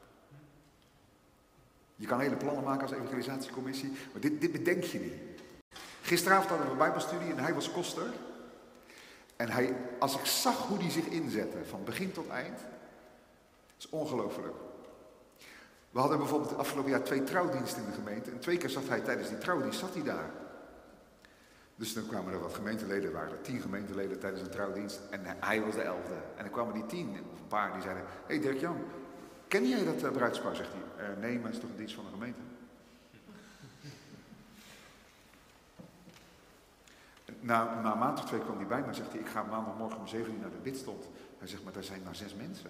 Je kan hele plannen maken als evangelisatiecommissie, maar dit bedenk je niet. Gisteravond hadden we een bijbelstudie en hij was koster. En als ik zag hoe hij zich inzette, van begin tot eind, is ongelooflijk. We hadden bijvoorbeeld het afgelopen jaar 2 trouwdiensten in de gemeente. En 2 keer zat hij tijdens die trouwdienst daar. Dus dan kwamen er wat gemeenteleden, er waren er 10 gemeenteleden tijdens een trouwdienst. En hij was de 11e. En dan kwamen die 10, of een paar, die zeiden, hé Dirk-Jan, ken jij dat bruidspaar? Zegt hij, nee, maar het is toch een dienst van de gemeente? Na een maand of 2 kwam hij bij me en zegt hij, ik ga maandagmorgen om 7 uur naar de bidstond. Hij zegt, maar daar zijn maar 6 mensen.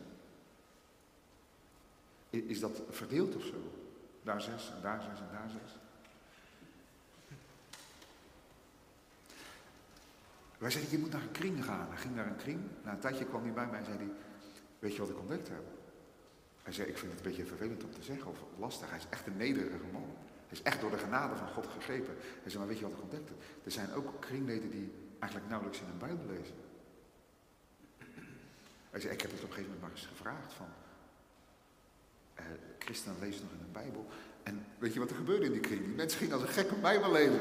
Is dat verdeeld of zo? Daar 6 en daar 6 en daar 6. Wij zeiden, je moet naar een kring gaan. Hij ging naar een kring. Na een tijdje kwam hij bij mij en zei hij, weet je wat ik ontdekt heb? Hij zei, ik vind het een beetje vervelend om te zeggen of lastig. Hij is echt een nederige man. Hij is echt door de genade van God gegrepen. Hij zei, maar weet je wat ik ontdekt heb? Er zijn ook kringleden die eigenlijk nauwelijks in een Bijbel lezen. Hij zei, ik heb het op een gegeven moment maar eens gevraagd van, christenen lezen nog in een Bijbel. En weet je wat er gebeurde in die kring? Die mensen gingen als een gek een Bijbel lezen.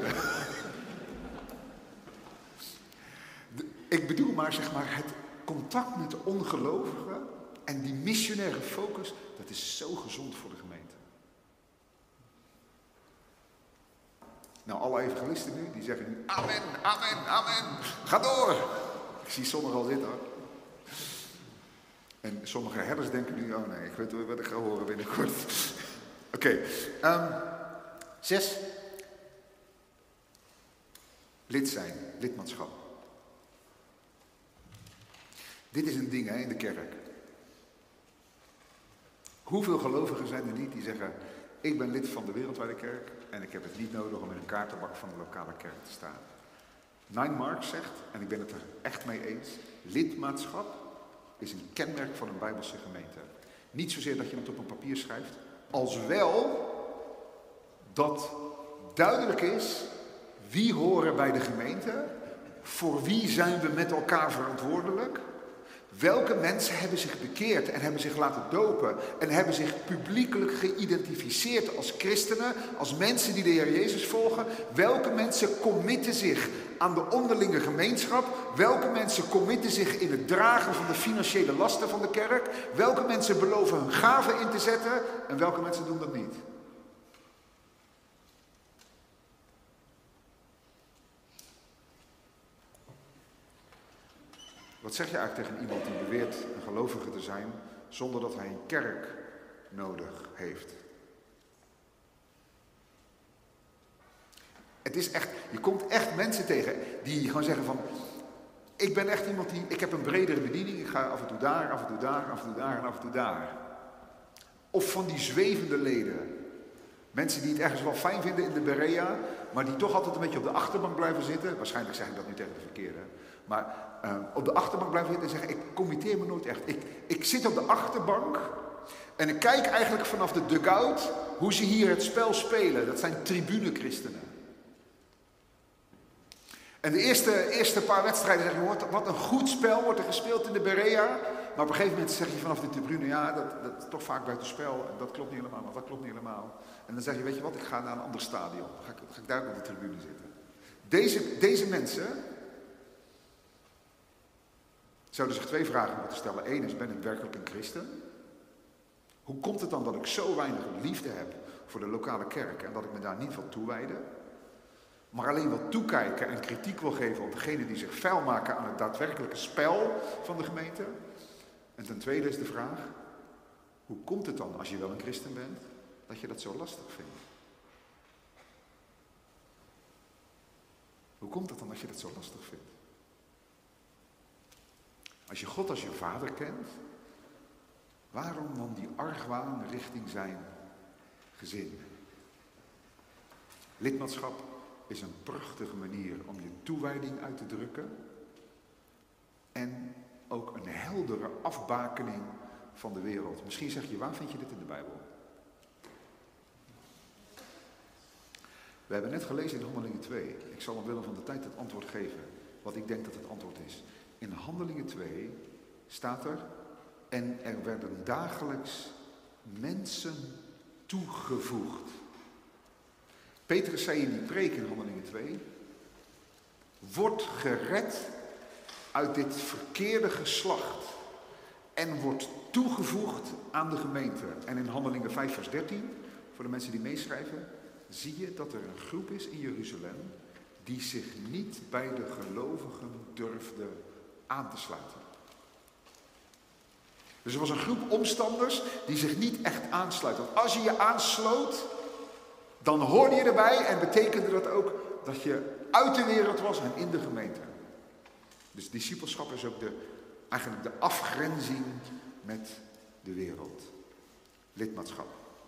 Ik bedoel maar, zeg maar, het contact met de ongelovigen en die missionaire focus, dat is zo gezond voor de gemeente. Nou, alle evangelisten nu, die zeggen nu, amen, amen, amen, ga door. Ik zie sommigen al zitten hoor. En sommige herders denken nu, oh nee, ik weet wel wat ik ga horen binnenkort. Oké, 6. Lid zijn, lidmaatschap. Dit is een ding hè, in de kerk. Hoeveel gelovigen zijn er niet die zeggen, ik ben lid van de wereldwijde kerk en ik heb het niet nodig om in een kaartenbak van de lokale kerk te staan. Nine Marks zegt, en ik ben het er echt mee eens, lidmaatschap is een kenmerk van een Bijbelse gemeente. Niet zozeer dat je het op een papier schrijft, als wel dat duidelijk is wie horen bij de gemeente, voor wie zijn we met elkaar verantwoordelijk, Welke mensen hebben zich bekeerd en hebben zich laten dopen en hebben zich publiekelijk geïdentificeerd als christenen, als mensen die de Heer Jezus volgen? Welke mensen committen zich aan de onderlinge gemeenschap? Welke mensen committen zich in het dragen van de financiële lasten van de kerk? Welke mensen beloven hun gaven in te zetten en welke mensen doen dat niet? Wat zeg je eigenlijk tegen iemand die beweert een gelovige te zijn zonder dat hij een kerk nodig heeft? Het is echt, je komt echt mensen tegen die gewoon zeggen van, ik ben echt iemand ik heb een bredere bediening, ik ga af en toe daar, af en toe daar, af en toe daar en af en toe daar. Of van die zwevende leden. Mensen die het ergens wel fijn vinden in de Berea, maar die toch altijd een beetje op de achterbank blijven zitten. Waarschijnlijk zeg ik dat nu tegen de verkeerde. Maar op de achterbank blijven zitten en zeggen, ik committeer me nooit echt. Ik zit op de achterbank en ik kijk eigenlijk vanaf de dugout hoe ze hier het spel spelen. Dat zijn tribune-christenen. En de eerste paar wedstrijden zeg je, wat een goed spel wordt er gespeeld in de Berea. Maar op een gegeven moment zeg je vanaf de tribune, ja, dat is toch vaak buitenspel. En dat klopt niet helemaal, of dat klopt niet helemaal. En dan zeg je, weet je wat, ik ga naar een ander stadion. Dan ga ik daar op de tribune zitten. Deze mensen zouden zich 2 vragen moeten stellen. 1 is, ben ik werkelijk een christen? Hoe komt het dan dat ik zo weinig liefde heb voor de lokale kerk en dat ik me daar niet van toewijde? Maar alleen wil toekijken en kritiek wil geven op degenen die zich vuil maken aan het daadwerkelijke spel van de gemeente. En ten tweede is de vraag, hoe komt het dan als je wel een christen bent, dat je dat zo lastig vindt? Hoe komt het dan dat je dat zo lastig vindt? Als je God als je vader kent, waarom dan die argwaan richting zijn gezin? Lidmaatschap is een prachtige manier om je toewijding uit te drukken en ook een heldere afbakening van de wereld. Misschien zeg je, waar vind je dit in de Bijbel? We hebben net gelezen in Handelingen 2. Ik zal omwille van de tijd het antwoord geven, wat ik denk dat het antwoord is. In Handelingen 2 staat er, en er werden dagelijks mensen toegevoegd. Petrus zei in die preek in Handelingen 2, wordt gered uit dit verkeerde geslacht en wordt toegevoegd aan de gemeente. En in Handelingen 5 vers 13, voor de mensen die meeschrijven, zie je dat er een groep is in Jeruzalem die zich niet bij de gelovigen durfde aan te sluiten. Dus er was een groep omstanders die zich niet echt aansluiten. Want als je je aansloot, dan hoorde je erbij en betekende dat ook dat je uit de wereld was en in de gemeente. Dus discipelschap is ook eigenlijk de afgrenzing met de wereld. Lidmaatschap.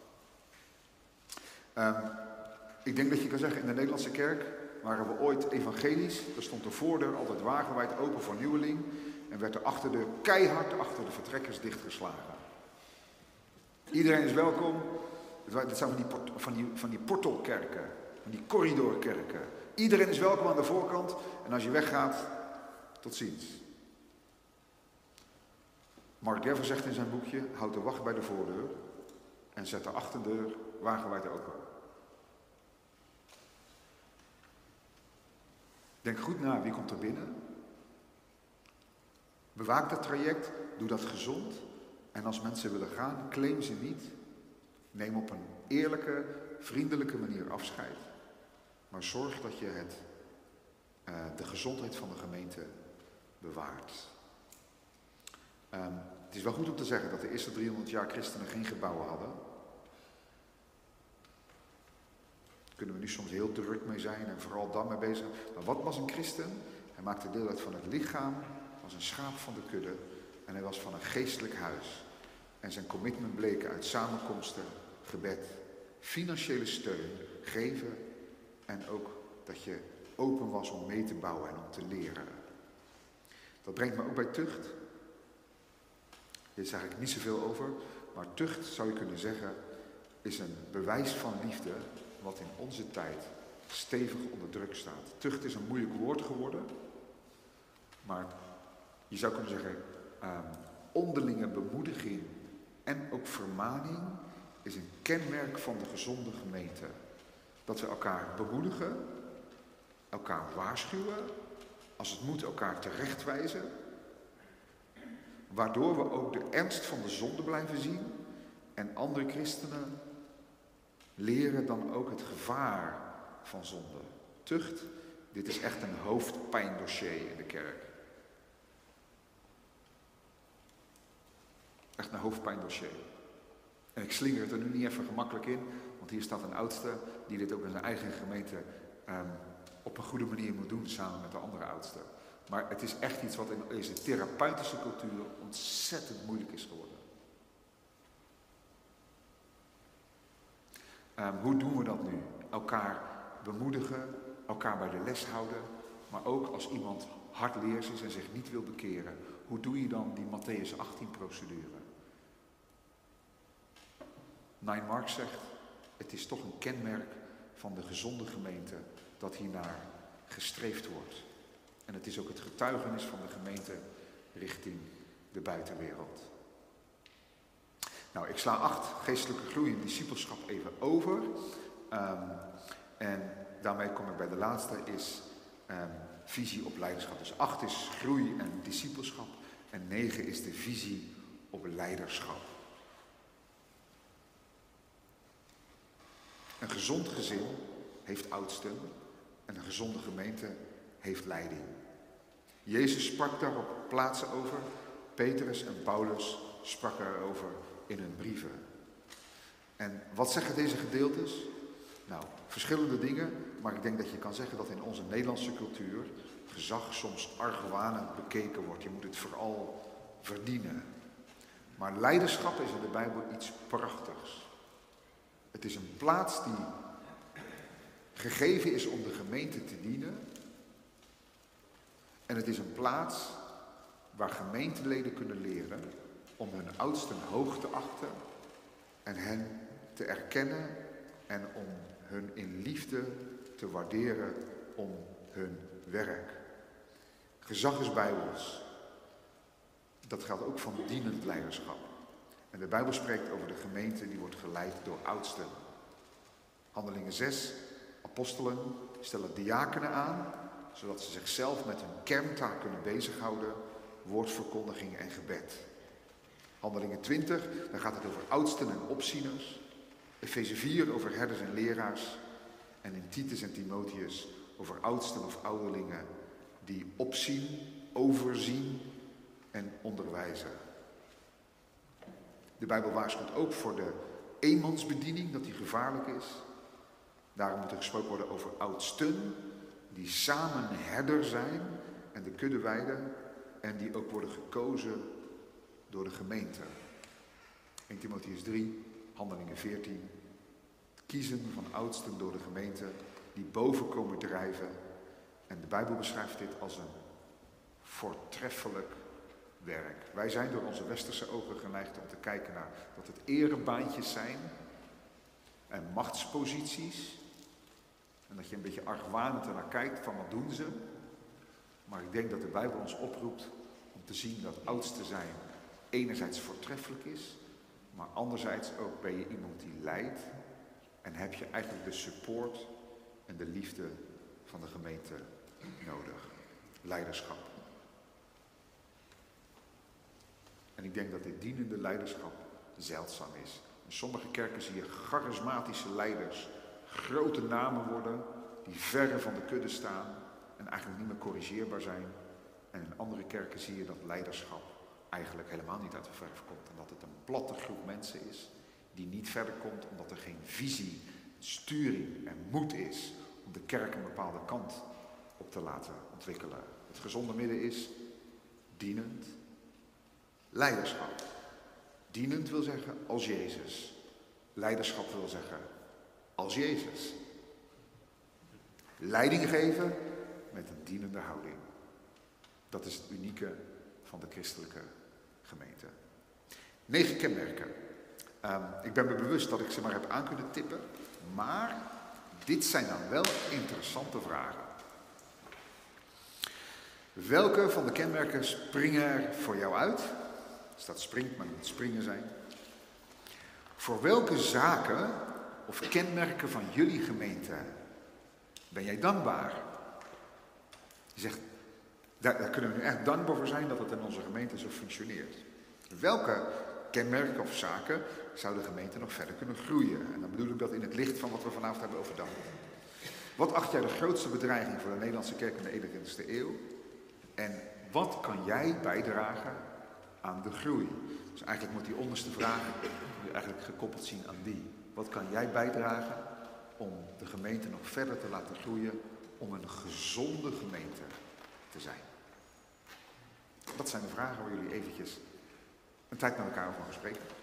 Ik denk dat je kan zeggen, in de Nederlandse kerk waren we ooit evangelisch. Er stond de voordeur altijd wagenwijd open voor nieuweling. En werd er keihard achter de vertrekkers dichtgeslagen. Iedereen is welkom. Dat zijn van die portalkerken, van die corridorkerken. Iedereen is welkom aan de voorkant. En als je weggaat, tot ziens. Mark Dever zegt in zijn boekje, houd de wacht bij de voordeur en zet de achterdeur wagenwijd open. Denk goed na, wie komt er binnen? Bewaak dat traject, doe dat gezond. En als mensen willen gaan, claim ze niet. Neem op een eerlijke, vriendelijke manier afscheid. Maar zorg dat je de gezondheid van de gemeente bewaart. Het is wel goed om te zeggen dat de eerste 300 jaar christenen geen gebouwen hadden. Daar kunnen we nu soms heel druk mee zijn en vooral dan mee bezig. Maar wat was een christen? Hij maakte deel uit van het lichaam, was een schaap van de kudde en hij was van een geestelijk huis. En zijn commitment bleken uit samenkomsten, gebed, financiële steun, geven en ook dat je open was om mee te bouwen en om te leren. Dat brengt me ook bij tucht. Hier zeg ik niet zoveel over, maar tucht zou je kunnen zeggen is een bewijs van liefde wat in onze tijd stevig onder druk staat. Tucht is een moeilijk woord geworden, maar je zou kunnen zeggen onderlinge bemoediging en ook vermaning is een kenmerk van de gezonde gemeente. Dat we elkaar bemoedigen, elkaar waarschuwen, als het moet elkaar terechtwijzen, waardoor we ook de ernst van de zonde blijven zien en andere christenen leren dan ook het gevaar van zonde. Tucht, dit is echt een hoofdpijndossier in de kerk. Echt een hoofdpijndossier. En ik slinger het er nu niet even gemakkelijk in, want hier staat een oudste die dit ook in zijn eigen gemeente op een goede manier moet doen samen met de andere oudsten. Maar het is echt iets wat in deze therapeutische cultuur ontzettend moeilijk is geworden. Hoe doen we dat nu? Elkaar bemoedigen, elkaar bij de les houden, maar ook als iemand hardleers is en zich niet wil bekeren. Hoe doe je dan die Mattheüs 18 procedure? Nine Marks zegt, het is toch een kenmerk van de gezonde gemeente dat hiernaar gestreefd wordt. En het is ook het getuigenis van de gemeente richting de buitenwereld. Nou, ik sla 8, geestelijke groei en discipelschap, even over. En daarmee kom ik bij de laatste, is visie op leiderschap. Dus 8 is groei en discipelschap. En 9 is de visie op leiderschap. Een gezond gezin heeft oudsten en een gezonde gemeente heeft leiding. Jezus sprak daar op plaatsen over. Petrus en Paulus spraken erover in hun brieven. En wat zeggen deze gedeeltes? Nou, verschillende dingen, maar ik denk dat je kan zeggen dat in onze Nederlandse cultuur gezag soms argwanend bekeken wordt. Je moet het vooral verdienen. Maar leiderschap is in de Bijbel iets prachtigs. Het is een plaats die gegeven is om de gemeente te dienen. En het is een plaats waar gemeenteleden kunnen leren om hun oudsten hoog te achten en hen te erkennen en om hun in liefde te waarderen om hun werk. Gezag is bijbels. Dat geldt ook van dienend leiderschap. En de Bijbel spreekt over de gemeente die wordt geleid door oudsten. Handelingen 6, apostelen stellen diakenen aan, zodat ze zichzelf met hun kerntaak kunnen bezighouden, woordverkondiging en gebed. Handelingen 20, daar gaat het over oudsten en opzieners. Efeze 4 over herders en leraars. En in Titus en Timotheus over oudsten of ouderlingen die opzien, overzien en onderwijzen. De Bijbel waarschuwt ook voor de eenmansbediening, dat die gevaarlijk is. Daarom moet er gesproken worden over oudsten, die samen herder zijn en de kudde weiden en die ook worden gekozen door de gemeente. 1 Timotheus 3, Handelingen 14. Het kiezen van oudsten door de gemeente die boven komen drijven. En de Bijbel beschrijft dit als een voortreffelijk werk. Wij zijn door onze westerse ogen geneigd om te kijken naar dat het erebaantjes zijn en machtsposities. En dat je een beetje argwanend ernaar kijkt van wat doen ze. Maar ik denk dat de Bijbel ons oproept om te zien dat oudste zijn enerzijds voortreffelijk is, maar anderzijds ook ben je iemand die leidt en heb je eigenlijk de support en de liefde van de gemeente nodig. Leiderschap. En ik denk dat dit dienende leiderschap zeldzaam is. In sommige kerken zie je charismatische leiders, grote namen worden, die verre van de kudde staan en eigenlijk niet meer corrigeerbaar zijn. En in andere kerken zie je dat leiderschap eigenlijk helemaal niet uit de verf komt. En dat het een platte groep mensen is die niet verder komt omdat er geen visie, sturing en moed is om de kerk een bepaalde kant op te laten ontwikkelen. Het gezonde midden is dienend leiderschap. Dienend wil zeggen als Jezus. Leiderschap wil zeggen als Jezus. Leiding geven met een dienende houding. Dat is het unieke van de christelijke gemeente. 9 kenmerken. Ik ben me bewust dat ik ze maar heb aan kunnen tippen. Maar dit zijn dan wel interessante vragen. Welke van de kenmerken springen er voor jou uit? Er staat springt, maar moet springen zijn. Voor welke zaken of kenmerken van jullie gemeente ben jij dankbaar? Je zegt, daar kunnen we nu echt dankbaar voor zijn dat het in onze gemeente zo functioneert. Welke kenmerken of zaken zou de gemeente nog verder kunnen groeien? En dan bedoel ik dat in het licht van wat we vanavond hebben overdacht. Wat acht jij de grootste bedreiging voor de Nederlandse kerk in de 21ste eeuw? En wat kan jij bijdragen aan de groei? Dus eigenlijk moet die onderste vraag eigenlijk gekoppeld zien aan die. Wat kan jij bijdragen om de gemeente nog verder te laten groeien, om een gezonde gemeente te zijn? Dat zijn de vragen waar jullie eventjes een tijd met elkaar over gaan spreken.